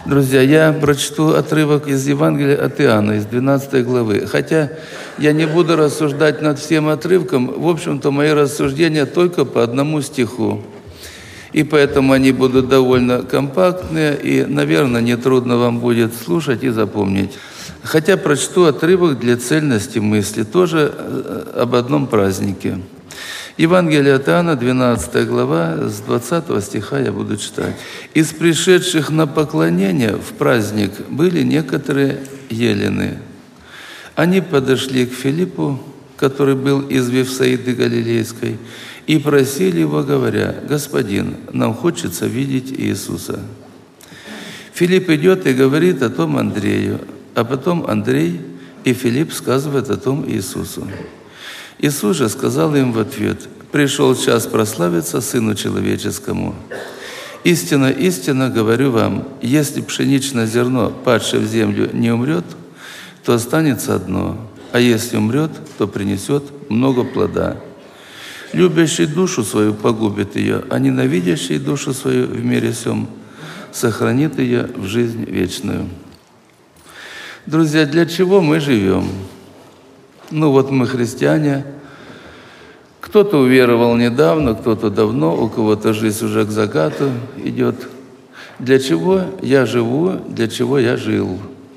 Друзья, я прочту отрывок из Евангелия от Иоанна, из 12 главы. Хотя я не буду рассуждать над всем отрывком, в общем-то, мои рассуждения только по одному стиху. И поэтому они будут довольно компактные, и, наверное, нетрудно вам будет слушать и запомнить. Хотя прочту отрывок для цельности мысли, тоже об одном празднике. Евангелие от Иоанна, 12 глава, с 20 стиха я буду читать. «Из пришедших на поклонение в праздник были некоторые елены. Они подошли к Филиппу, который был из Вифсаиды Галилейской, и просили его, говоря: „Господин, нам хочется видеть Иисуса“. Филипп идет и говорит о том Андрею, а потом Андрей и Филипп сказывают о том Иисусу. Иисус же сказал им в ответ: „Пришел час прославиться Сыну Человеческому. Истинно, истинно говорю вам, если пшеничное зерно, падшее в землю, не умрет, то останется одно, а если умрет, то принесет много плода. Любящий душу свою погубит ее, а ненавидящий душу свою в мире сем сохранит ее в жизнь вечную“. Друзья, для чего мы живем? Вот мы христиане. Кто-то уверовал недавно, кто-то давно, у кого-то жизнь уже к закату идет. Для чего я живу, для чего я жил?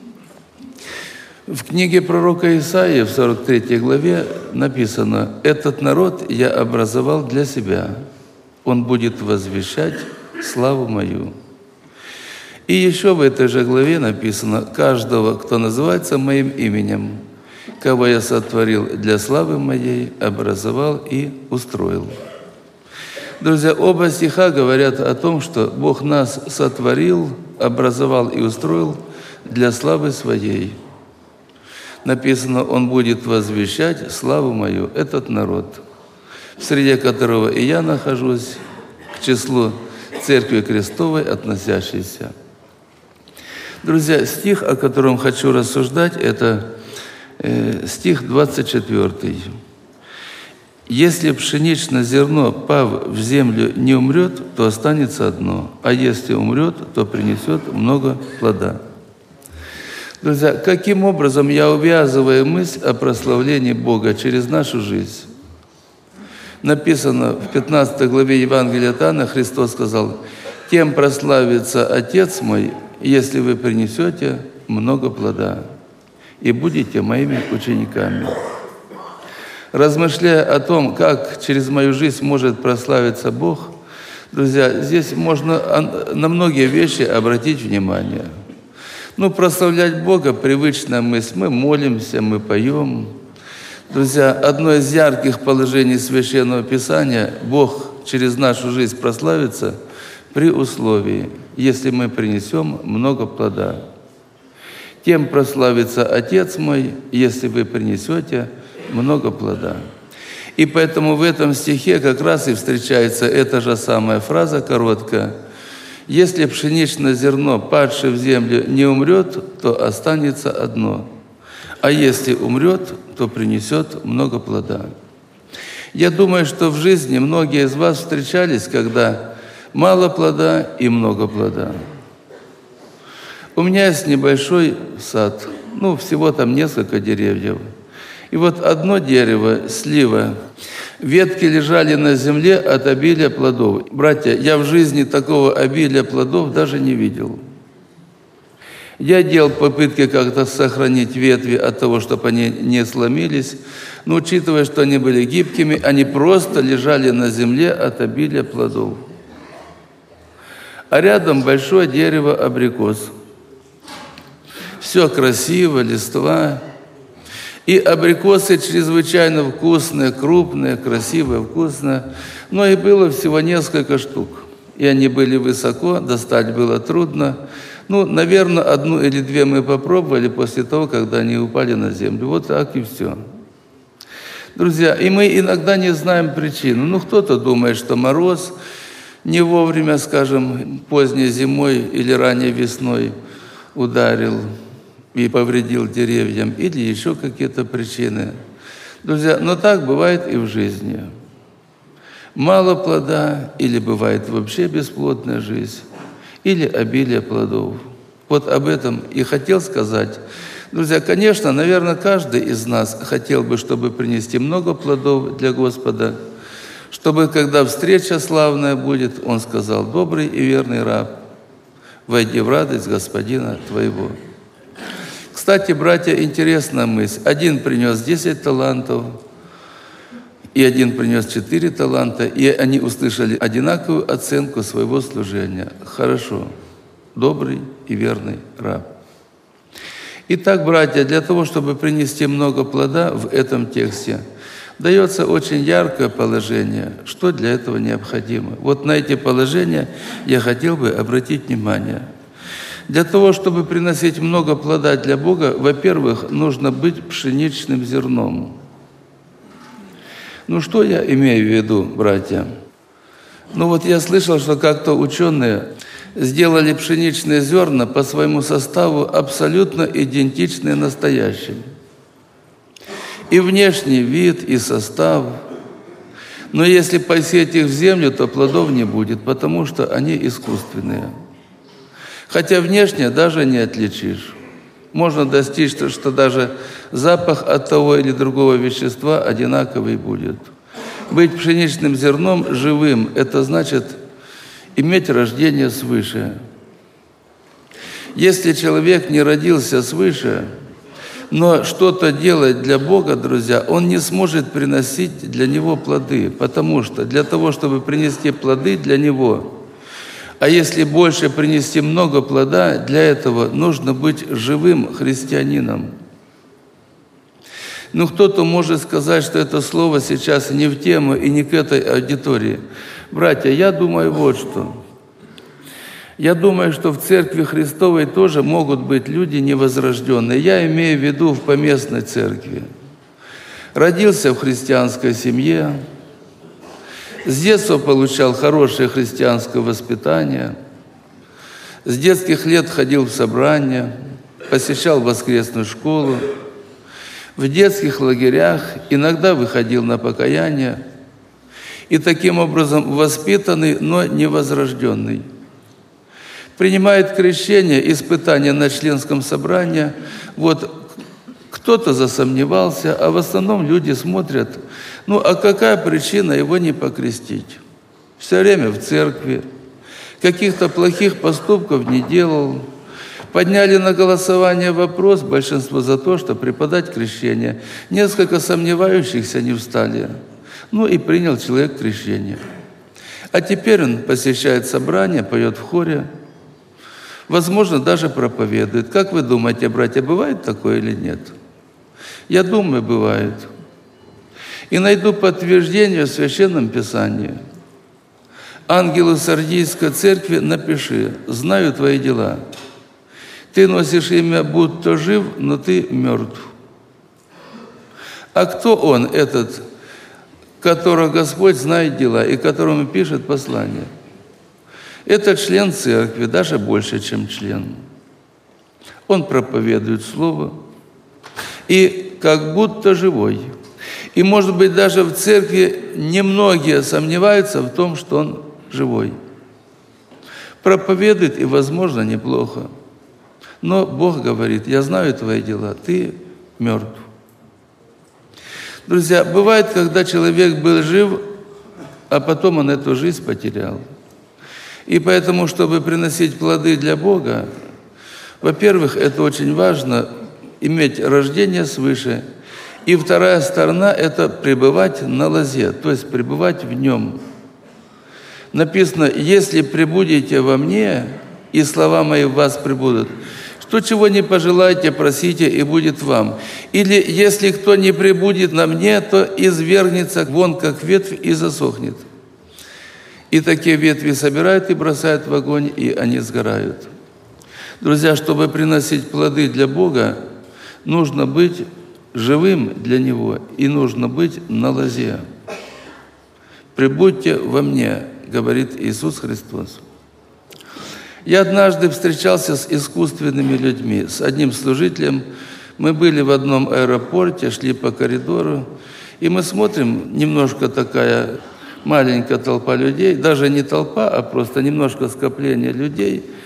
В книге пророка Исаии в 43 главе написано: «Этот народ я образовал для себя, он будет возвещать славу мою». И еще в этой же главе написано: «Каждого, кто называется моим именем, кого я сотворил для славы моей, образовал и устроил». Друзья, оба стиха говорят о том, что Бог нас сотворил, образовал и устроил для славы своей. Написано: «Он будет возвещать славу мою», этот народ, в среде которого и я нахожусь, к числу Церкви Христовой относящейся. Друзья, стих, о котором хочу рассуждать, это стих 24. «Если пшеничное зерно, пав в землю, не умрет, то останется одно, а если умрет, то принесет много плода». Друзья, каким образом я увязываю мысль о прославлении Бога через нашу жизнь? Написано в 15 главе Евангелия от Иоанна, Христос сказал: «Тем прославится Отец мой, если вы принесете много плода и будете моими учениками». Размышляя о том, как через мою жизнь может прославиться Бог, друзья, здесь можно на многие вещи обратить внимание. Прославлять Бога – привычная мысль. Мы молимся, мы поем. Друзья, одно из ярких положений Священного Писания – Бог через нашу жизнь прославится при условии, если мы принесем много плода. «Тем прославится Отец мой, если вы принесете много плода». И поэтому в этом стихе как раз и встречается эта же самая фраза короткая: «Если пшеничное зерно, падшее в землю, не умрет, то останется одно, а если умрет, то принесет много плода». Я думаю, что в жизни многие из вас встречались, когда мало плода и много плода. У меня есть небольшой сад, всего там несколько деревьев. И одно дерево, слива, ветки лежали на земле от обилия плодов. Братья, я в жизни такого обилия плодов даже не видел. Я делал попытки как-то сохранить ветви от того, чтобы они не сломились, но учитывая, что они были гибкими, они просто лежали на земле от обилия плодов. А рядом большое дерево абрикос. Все красиво, листва. И абрикосы чрезвычайно вкусные, крупные, красивые, вкусные. Но и было всего несколько штук. И они были высоко, достать было трудно. Наверное, одну или две мы попробовали после того, когда они упали на землю. Вот так и все. Друзья, и мы иногда не знаем причину. Кто-то думает, что мороз не вовремя, скажем, поздней зимой или ранней весной ударил и повредил деревьям, или еще какие-то причины. Друзья, но так бывает и в жизни. Мало плода, или бывает вообще бесплодная жизнь, или обилие плодов. Вот об этом и хотел сказать. Друзья, конечно, наверное, каждый из нас хотел бы, чтобы принести много плодов для Господа, чтобы, когда встреча славная будет, он сказал: «Добрый и верный раб, войди в радость Господина твоего». Кстати, братья, интересная мысль. Один принес 10 талантов, и один принес 4 таланта, и они услышали одинаковую оценку своего служения. Хорошо, добрый и верный раб. Итак, братья, для того, чтобы принести много плода в этом тексте, дается очень яркое положение, что для этого необходимо. Вот на эти положения я хотел бы обратить внимание. Для того, чтобы приносить много плода для Бога, во-первых, нужно быть пшеничным зерном. Ну, что я имею в виду, братья? Ну, вот я слышал, что как-то ученые сделали пшеничные зерна по своему составу абсолютно идентичные настоящим. И внешний вид, и состав. Но если посеять их в землю, то плодов не будет, потому что они искусственные. Хотя внешне даже не отличишь. Можно достичь, что даже запах от того или другого вещества одинаковый будет. Быть пшеничным зерном живым – это значит иметь рождение свыше. Если человек не родился свыше, но что-то делает для Бога, друзья, он не сможет приносить для Него плоды, потому что для того, чтобы принести плоды для Него, а если больше принести много плода, для этого нужно быть живым христианином. Ну, кто-то может сказать, что это слово сейчас не в тему и не к этой аудитории. Братья, я думаю вот что. Я думаю, что в Церкви Христовой тоже могут быть люди невозрожденные. Я имею в виду в поместной церкви. Родился в христианской семье, с детства получал хорошее христианское воспитание, с детских лет ходил в собрания, посещал воскресную школу, в детских лагерях иногда выходил на покаяние, и таким образом воспитанный, но невозрожденный. Принимает крещение, испытание на членском собрании. Вот кто-то засомневался, а в основном люди смотрят, ну а какая причина его не покрестить? Все время в церкви, каких-то плохих поступков не делал. Подняли на голосование вопрос, большинство за то, что преподать крещение. Несколько сомневающихся не встали. Ну и принял человек крещение. А теперь он посещает собрания, поет в хоре, возможно, даже проповедует. Как вы думаете, братья, бывает такое или нет? Я думаю, бывает. И найду подтверждение в Священном Писании. Ангелу Сардийской церкви напиши: «Знаю твои дела. Ты носишь имя, будто жив, но ты мертв». А кто он, этот, которого Господь знает дела и которому пишет послание? Это член церкви, даже больше, чем член. Он проповедует Слово и как будто живой. И, может быть, даже в церкви немногие сомневаются в том, что он живой. Проповедует, и, возможно, неплохо. Но Бог говорит: «Я знаю твои дела, ты мертв». Друзья, бывает, когда человек был жив, а потом он эту жизнь потерял. И поэтому, чтобы приносить плоды для Бога, во-первых, это очень важно иметь рождение свыше. И вторая сторона – это пребывать на лозе, то есть пребывать в Нем. Написано: «Если пребудете во мне, и слова мои в вас пребудут, что чего не пожелаете, просите, и будет вам. Или если кто не пребудет на мне, то извергнется вон, как ветвь, и засохнет». И такие ветви собирают и бросают в огонь, и они сгорают. Друзья, чтобы приносить плоды для Бога, нужно быть живым для Него, и нужно быть на лозе. «Пребудьте во мне», говорит Иисус Христос. Я однажды встречался с искусственными людьми, с одним служителем. Мы были в одном аэропорте, шли по коридору, и мы смотрим, немножко такая маленькая толпа людей, даже не толпа, а просто немножко скопление людей.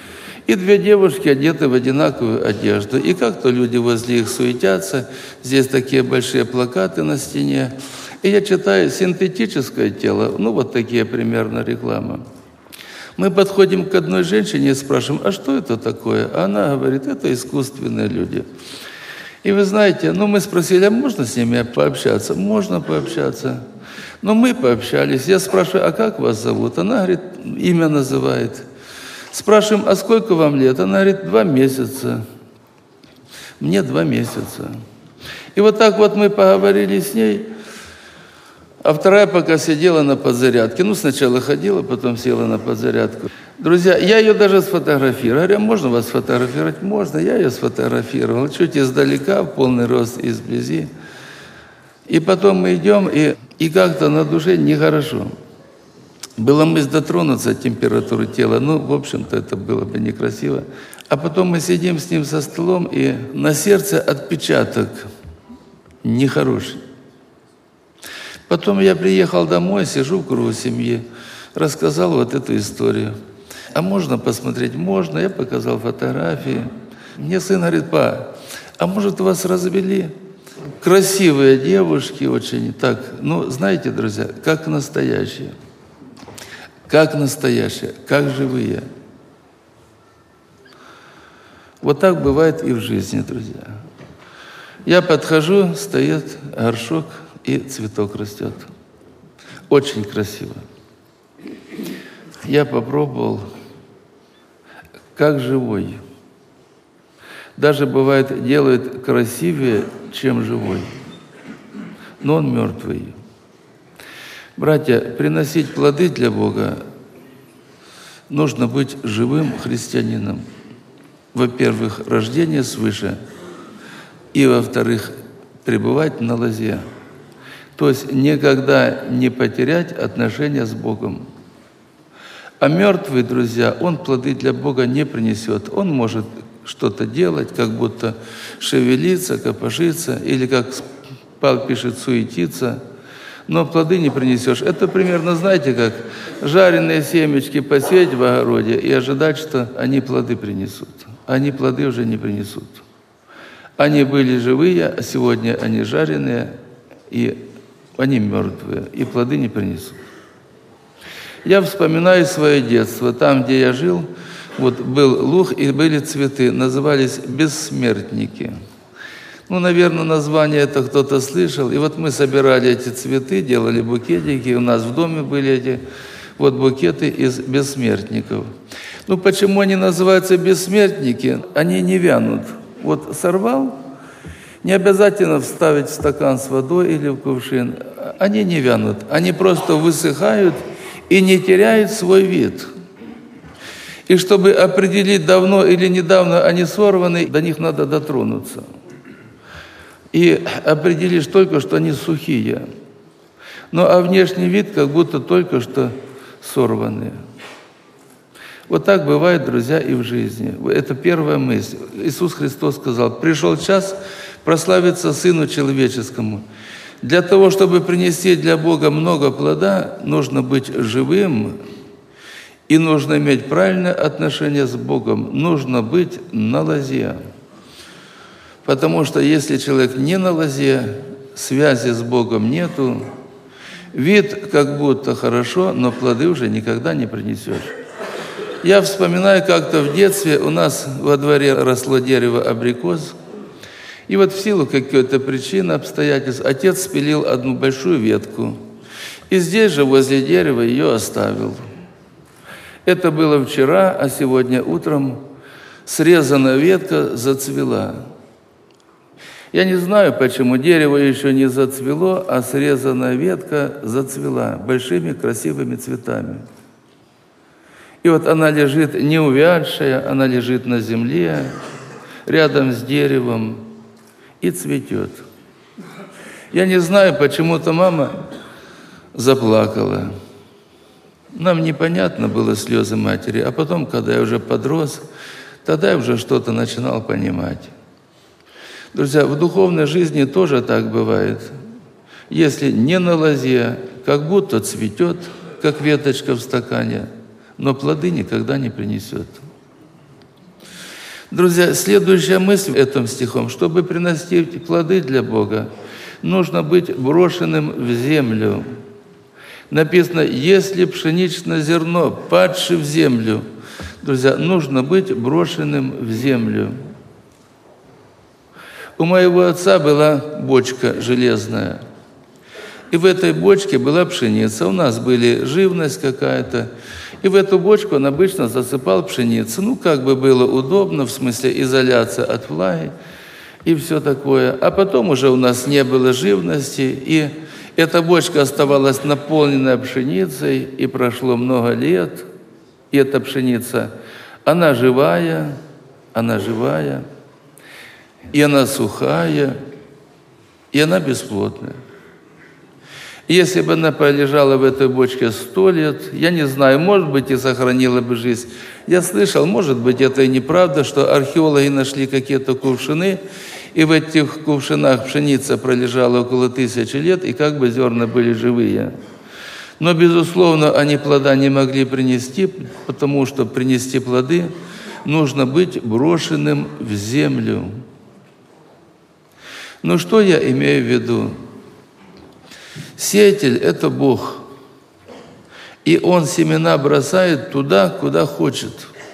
И две девушки одеты в одинаковую одежду. И как-то люди возле их суетятся. Здесь такие большие плакаты на стене. И я читаю «Синтетическое тело». Ну, вот такие примерно рекламы. Мы подходим к одной женщине и спрашиваем, а что это такое? А она говорит, это искусственные люди. И вы знаете, мы спросили, а можно с ними пообщаться? Можно пообщаться. Но мы пообщались. Я спрашиваю, а как вас зовут? Она говорит, имя называет. Спрашиваем, а сколько вам лет? Она говорит, 2 месяца. Мне 2 месяца. И вот так вот мы поговорили с ней, а вторая пока сидела на подзарядке. Сначала ходила, потом села на подзарядку. Друзья, я ее даже сфотографировал. Говорю, можно вас сфотографировать? Можно. Я ее сфотографировал. Чуть издалека, в полный рост, и изблизи. И потом мы идем, и как-то на душе нехорошо. Была мысль дотронуться от температуры тела. В общем-то, это было бы некрасиво. А потом мы сидим с ним за столом, и на сердце отпечаток нехороший. Потом я приехал домой, сижу в кругу семьи, рассказал вот эту историю. А можно посмотреть? Можно. Я показал фотографии. Мне сын говорит, па, а может вас развели? Красивые девушки очень. Так, знаете, друзья, как настоящие. Как настоящие, как живые. Вот так бывает и в жизни, друзья. Я подхожу, стоит горшок, и цветок растет. Очень красиво. Я попробовал, как живой. Даже бывает, делает красивее, чем живой. Но он мертвый. Братья, приносить плоды для Бога нужно быть живым христианином. Во-первых, рождение свыше. И, во-вторых, пребывать на лозе. То есть никогда не потерять отношения с Богом. А мертвый, друзья, он плоды для Бога не принесет. Он может что-то делать, как будто шевелиться, копошиться, или, как Павел пишет, суетиться, но плоды не принесешь. Это примерно, знаете, как жареные семечки посеять в огороде и ожидать, что они плоды принесут. Они плоды уже не принесут. Они были живые, а сегодня они жареные, и они мертвые, и плоды не принесут. Я вспоминаю свое детство. Там, где я жил, был луг и были цветы, назывались бессмертники. Наверное, название это кто-то слышал. И мы собирали эти цветы, делали букетики. У нас в доме были эти букеты из бессмертников. Почему они называются бессмертники? Они не вянут. Сорвал, не обязательно вставить в стакан с водой или в кувшин. Они не вянут. Они просто высыхают и не теряют свой вид. И чтобы определить, давно или недавно они сорваны, до них надо дотронуться. И определишь только, что они сухие. А внешний вид как будто только что сорванные. Вот так бывает, друзья, и в жизни. Это первая мысль. Иисус Христос сказал, пришел час прославиться Сыну Человеческому. Для того, чтобы принести для Бога много плода, нужно быть живым, и нужно иметь правильное отношение с Богом. Нужно быть на лозе. Потому что если человек не на лозе, связи с Богом нету, вид как будто хорошо, но плоды уже никогда не принесешь. Я вспоминаю, как-то в детстве у нас во дворе росло дерево абрикос, и в силу какой-то причины, обстоятельств, отец спилил одну большую ветку, и здесь же возле дерева ее оставил. Это было вчера, а сегодня утром срезанная ветка зацвела. Я не знаю, почему дерево еще не зацвело, а срезанная ветка зацвела большими красивыми цветами. И она лежит не увядшая, она лежит на земле, рядом с деревом и цветет. Я не знаю, почему-то мама заплакала. Нам непонятно было слезы матери, а потом, когда я уже подрос, тогда я уже что-то начинал понимать. Друзья, в духовной жизни тоже так бывает. Если не на лозе, как будто цветет, как веточка в стакане, но плоды никогда не принесет. Друзья, следующая мысль этим стихом: чтобы приносить плоды для Бога, нужно быть брошенным в землю. Написано: если пшеничное зерно, падшее в землю, друзья, нужно быть брошенным в землю. У моего отца была бочка железная, и в этой бочке была пшеница. У нас была живность какая-то, и в эту бочку он обычно засыпал пшеницу. Как бы было удобно, в смысле изоляция от влаги и все такое. А потом уже у нас не было живности, и эта бочка оставалась наполненная пшеницей, и прошло много лет, и эта пшеница, она живая, и она сухая, и она бесплодная. Если бы она пролежала в этой бочке 100 лет, я не знаю, может быть, и сохранила бы жизнь. Я слышал, может быть, это и неправда, что археологи нашли какие-то кувшины, и в этих кувшинах пшеница пролежала около 1000 лет, и как бы зерна были живые. Но, безусловно, они плода не могли принести, потому что принести плоды нужно быть брошенным в землю. Что я имею в виду? Сеятель – это Бог, и Он семена бросает туда, куда хочет.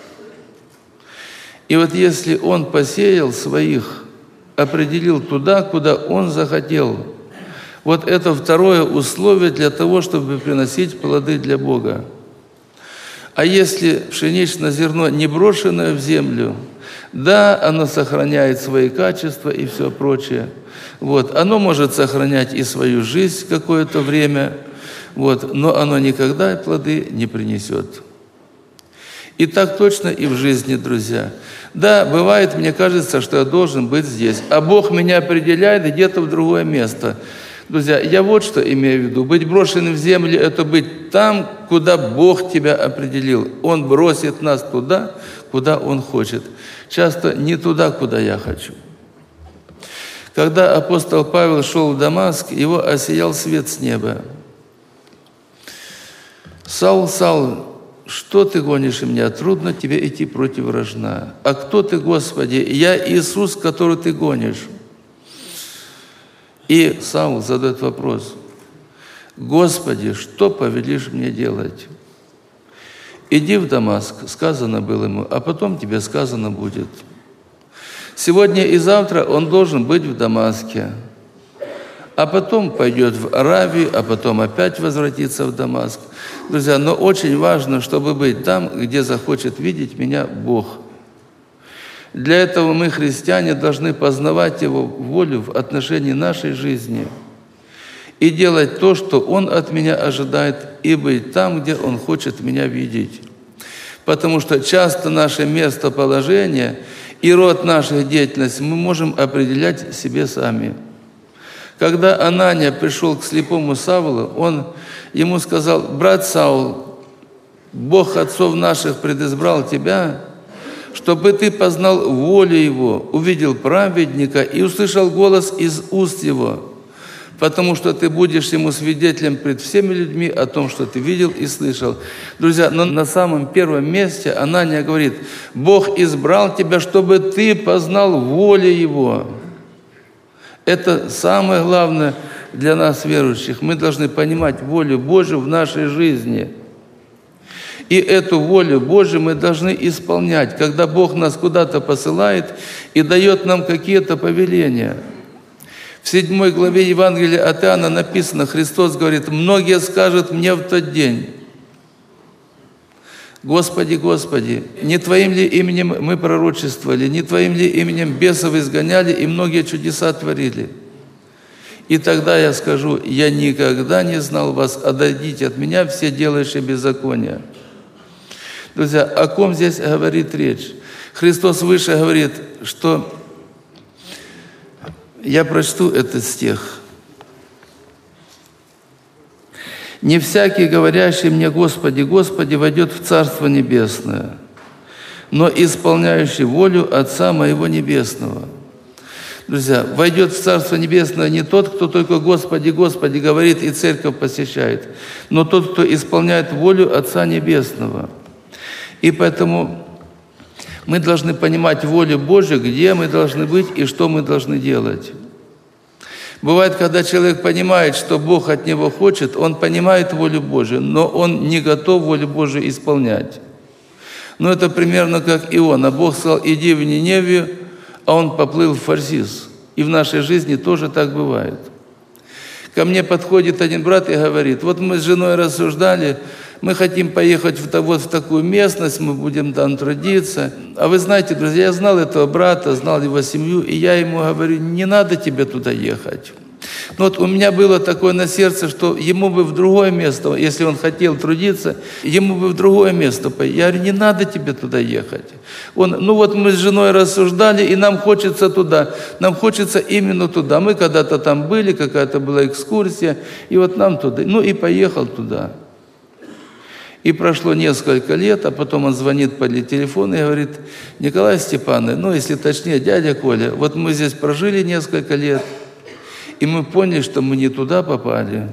И вот если Он посеял своих, определил туда, куда Он захотел, вот это второе условие для того, чтобы приносить плоды для Бога. А если пшеничное зерно не брошенное в землю, да, оно сохраняет свои качества и все прочее. Оно может сохранять и свою жизнь какое-то время, но оно никогда плоды не принесет. И так точно и в жизни, друзья. Да, бывает, мне кажется, что я должен быть здесь, а Бог меня определяет где-то в другое место. Друзья, я вот что имею в виду. Быть брошенным в землю – это быть там, куда Бог тебя определил. Он бросит нас туда, куда Он хочет. Часто не туда, куда я хочу. Когда апостол Павел шел в Дамаск, его осиял свет с неба. «Саул, Саул, что ты гонишь меня? Трудно тебе идти против вражна. А кто ты, Господи? Я Иисус, который ты гонишь». И Саул задает вопрос: «Господи, что повелишь мне делать?» «Иди в Дамаск», сказано было ему, «а потом тебе сказано будет». Сегодня и завтра он должен быть в Дамаске, а потом пойдет в Аравию, а потом опять возвратится в Дамаск. Друзья, но очень важно, чтобы быть там, где захочет видеть меня Бог. Для этого мы, христиане, должны познавать Его волю в отношении нашей жизни и делать то, что Он от меня ожидает, и быть там, где Он хочет меня видеть. Потому что часто наше местоположение и род нашей деятельности мы можем определять себе сами. Когда Анания пришел к слепому Савлу, он ему сказал: «Брат Саул, Бог отцов наших предизбрал тебя, чтобы ты познал волю Его, увидел праведника и услышал голос из уст Его, потому что ты будешь Ему свидетелем пред всеми людьми о том, что ты видел и слышал». Друзья, но на самом первом месте Анания говорит: «Бог избрал тебя, чтобы ты познал волю Его». Это самое главное для нас, верующих. Мы должны понимать волю Божию в нашей жизни. И эту волю Божию мы должны исполнять, когда Бог нас куда-то посылает и дает нам какие-то повеления. В 7 главе Евангелия от Иоанна написано, Христос говорит: «Многие скажут мне в тот день: Господи, Господи, не Твоим ли именем мы пророчествовали, не Твоим ли именем бесов изгоняли и многие чудеса творили? И тогда я скажу: я никогда не знал вас, отойдите от меня, все делающие беззаконие». Друзья, о ком здесь говорит речь? Христос выше говорит, что... Я прочту этот стих. «Не всякий, говорящий мне: Господи, Господи, войдет в Царство Небесное, но исполняющий волю Отца Моего Небесного». Друзья, войдет в Царство Небесное не тот, кто только «Господи, Господи» говорит и церковь посещает, но тот, кто исполняет волю Отца Небесного. И поэтому Мы должны понимать волю Божью, где мы должны быть и что мы должны делать. Бывает, когда человек понимает, что Бог от него хочет, он понимает волю Божию, но он не готов волю Божию исполнять. Но это примерно как Иона. Бог сказал: иди в Ниневию, а он поплыл в Фарсис. И в нашей жизни тоже так бывает. Ко мне подходит один брат и говорит: вот мы с женой рассуждали, мы хотим поехать в такую местность, мы будем там трудиться. А вы знаете, друзья, я знал этого брата, знал его семью, и я ему говорю: не надо тебе туда ехать. Но вот у меня было такое на сердце, что ему бы в другое место, если он хотел трудиться, ему бы в другое место поехать. Я говорю: не надо тебе туда ехать. Мы с женой рассуждали, и нам хочется туда, нам хочется именно туда. Мы когда-то там были, какая-то была экскурсия, и вот нам туда. И поехал туда. И прошло несколько лет, а потом он звонит по телефону и говорит: Николай Степанович, если точнее, дядя Коля, вот мы здесь прожили несколько лет, и мы поняли, что мы не туда попали.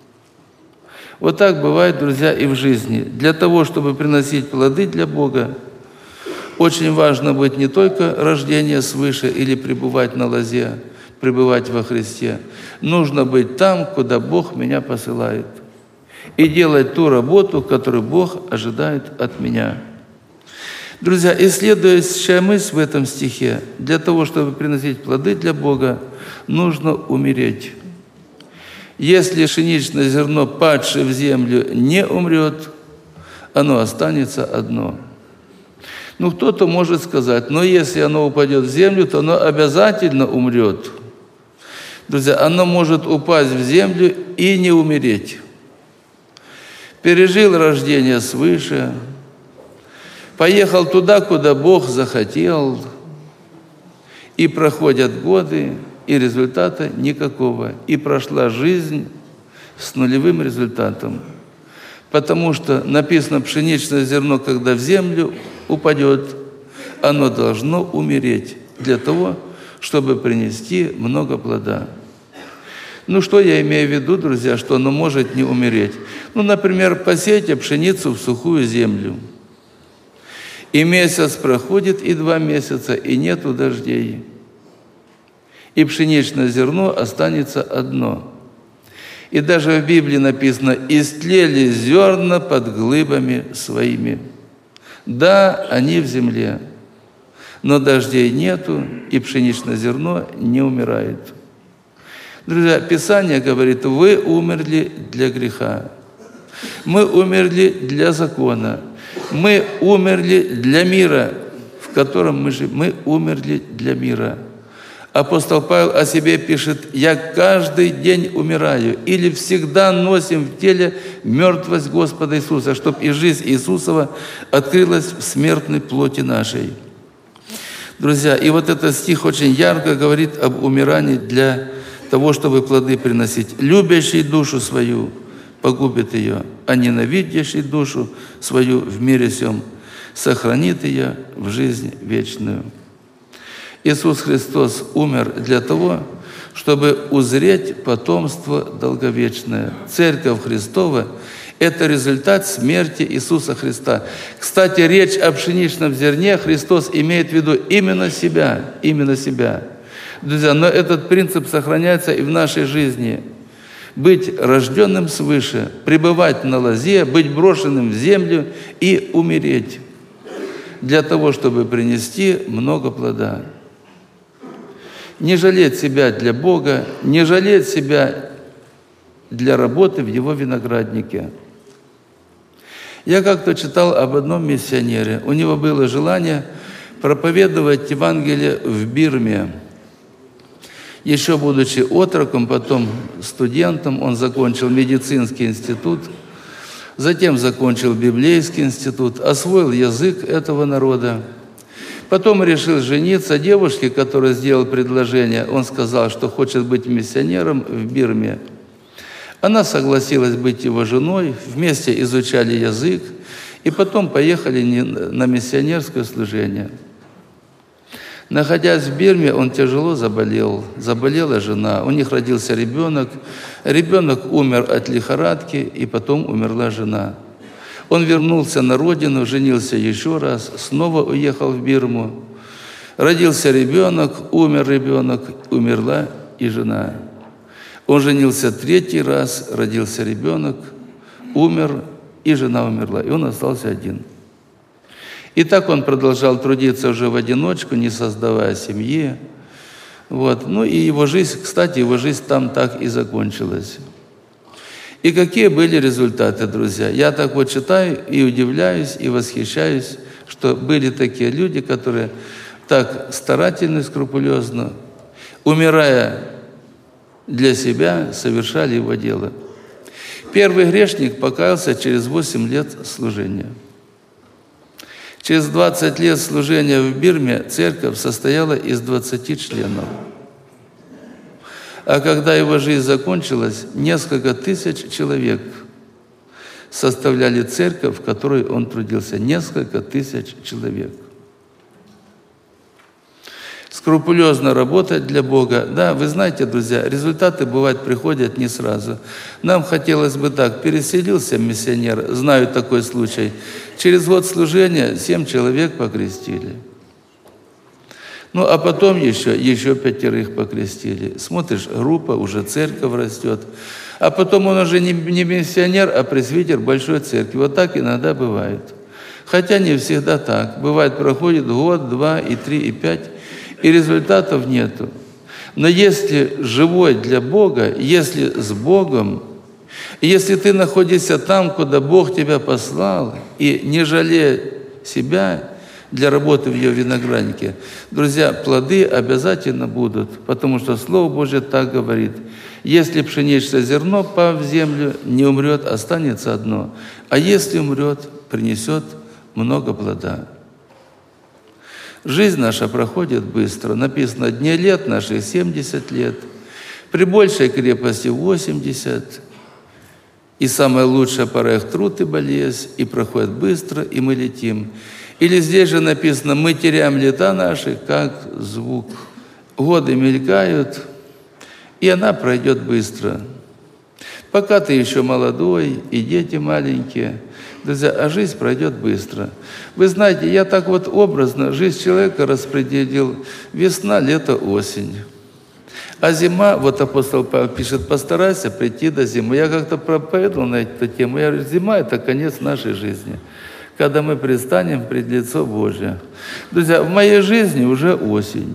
Вот так бывает, друзья, и в жизни. Для того, чтобы приносить плоды для Бога, очень важно быть не только рождение свыше или пребывать на лозе, пребывать во Христе. Нужно быть там, куда Бог меня посылает. И делать ту работу, которую Бог ожидает от меня. Друзья, исследующая мысль в этом стихе: для того, чтобы приносить плоды для Бога, нужно умереть. Если пшеничное зерно, падшее в землю, не умрет, оно останется одно. Кто-то может сказать: но если оно упадет в землю, то оно обязательно умрет. Друзья, оно может упасть в землю и не умереть. Пережил рождение свыше, поехал туда, куда Бог захотел, и проходят годы, и результата никакого. И прошла жизнь с нулевым результатом. Потому что написано: пшеничное зерно, когда в землю упадет, оно должно умереть для того, чтобы принести много плода. Что я имею в виду, друзья, что оно может не умереть? Например, посейте пшеницу в сухую землю. И месяц проходит, и 2 месяца, и нету дождей. И пшеничное зерно останется одно. И даже в Библии написано: «Истлели зерна под глыбами своими». Да, они в земле, но дождей нету, и пшеничное зерно не умирает. Друзья, Писание говорит: вы умерли для греха. Мы умерли для закона. Мы умерли для мира, в котором мы живем. Мы умерли для мира. Апостол Павел о себе пишет: «Я каждый день умираю, или всегда носим в теле мертвость Господа Иисуса, чтобы и жизнь Иисусова открылась в смертной плоти нашей». Друзья, и вот этот стих очень ярко говорит об умирании для того, чтобы плоды приносить. «Любящий душу свою погубит ее, а ненавидящий душу свою в мире сем сохранит ее в жизнь вечную». Иисус Христос умер для того, чтобы узреть потомство долговечное. Церковь Христова – это результат смерти Иисуса Христа. Кстати, речь о пшеничном зерне Христос имеет в виду именно себя, именно себя. Друзья, но этот принцип сохраняется и в нашей жизни. Быть рожденным свыше, пребывать на лозе, быть брошенным в землю и умереть для того, чтобы принести много плода. Не жалеть себя для Бога, не жалеть себя для работы в Его винограднике. Я как-то читал об одном миссионере. У него было желание проповедовать Евангелие в Бирме. Еще будучи отроком, потом студентом, он закончил медицинский институт, затем закончил библейский институт, освоил язык этого народа. Потом решил жениться девушке, которая сделала предложение. Он сказал, что хочет быть миссионером в Бирме. Она согласилась быть его женой, вместе изучали язык, и потом поехали на миссионерское служение. Находясь в Бирме, он тяжело заболел. Заболела жена, у них родился ребенок. Ребенок умер от лихорадки, и потом умерла жена. Он вернулся на родину, женился еще раз, снова уехал в Бирму. Родился ребенок, умерла и жена. Он женился 3-й раз, родился ребенок, умер, и жена умерла, и он остался один. И так он продолжал трудиться уже в одиночку, не создавая семьи. Вот. Ну и его жизнь, кстати, его жизнь там так и закончилась. И какие были результаты, друзья? Я так вот читаю и удивляюсь, и восхищаюсь, что были такие люди, которые так старательно и скрупулезно, умирая для себя, совершали его дело. Первый грешник покаялся через 8 лет служения. Через 20 лет служения в Бирме церковь состояла из 20 членов. А когда его жизнь закончилась, несколько тысяч человек составляли церковь, в которой он трудился. Несколько тысяч человек. Скрупулезно работать для Бога. Да, вы знаете, друзья, результаты, бывают, приходят не сразу. Нам хотелось бы так, переселился миссионер, знаю такой случай. Через год служения 7 человек покрестили. Ну, а потом еще 5 покрестили. Смотришь, группа, уже церковь растет. А потом он уже не миссионер, а пресвитер большой церкви. Вот так иногда бывает. Хотя не всегда так. Бывает, проходит год, 2, и 3, и 5, и результатов нету. Но если живой для Бога, если с Богом, если ты находишься там, куда Бог тебя послал, и не жалея себя для работы в ее винограднике, друзья, плоды обязательно будут, потому что Слово Божье так говорит. Если пшеничное зерно, пав в землю, не умрет, останется одно. А если умрет, принесет много плода. Жизнь наша проходит быстро. Написано, дней лет наших 70 лет, при большей крепости 80. И самая лучшая пора их труд и болезнь, и проходит быстро, и мы летим. Или здесь же написано, мы теряем лета наши, как звук. Годы мелькают, и она пройдет быстро. Пока ты еще молодой, и дети маленькие, друзья, а жизнь пройдет быстро. Вы знаете, я так вот образно жизнь человека распределил: весна, лето, осень. А зима, вот апостол Павел пишет, постарайся прийти до зимы. Я как-то проповедовал на эту тему. Я говорю, зима – это конец нашей жизни, когда мы предстанем пред лицо Божие. Друзья, в моей жизни уже осень.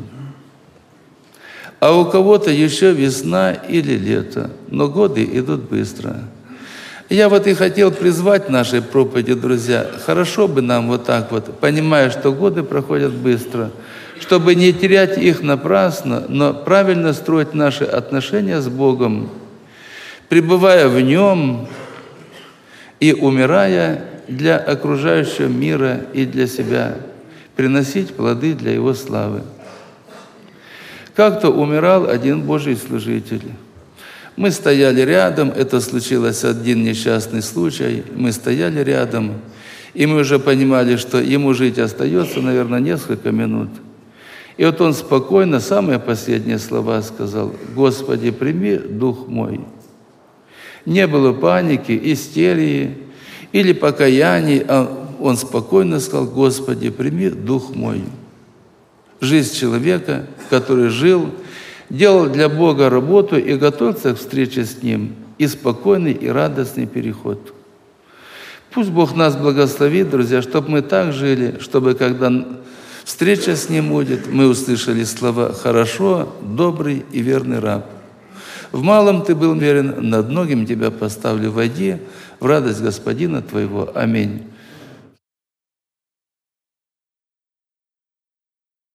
А у кого-то еще весна или лето. Но годы идут быстро. Я вот и хотел призвать нашей проповеди, друзья. Хорошо бы нам вот так вот, понимая, что годы проходят быстро, чтобы не терять их напрасно, но правильно строить наши отношения с Богом, пребывая в Нем и умирая для окружающего мира и для себя, приносить плоды для Его славы. Как-то умирал один Божий служитель. Мы стояли рядом, это случилось один несчастный случай, мы стояли рядом, и мы уже понимали, что ему жить остается, наверное, несколько минут. И вот он спокойно, самые последние слова сказал: «Господи, прими дух мой». Не было паники, истерии или покаяний, а он спокойно сказал: «Господи, прими дух мой». Жизнь человека, который жил, делал для Бога работу и готовился к встрече с Ним, и спокойный, и радостный переход. Пусть Бог нас благословит, друзья, чтобы мы так жили, чтобы, когда встреча с Ним будет, мы услышали слова: «Хорошо, добрый и верный раб. В малом ты был верен, над многим тебя поставлю, войди в радость Господина твоего». Аминь.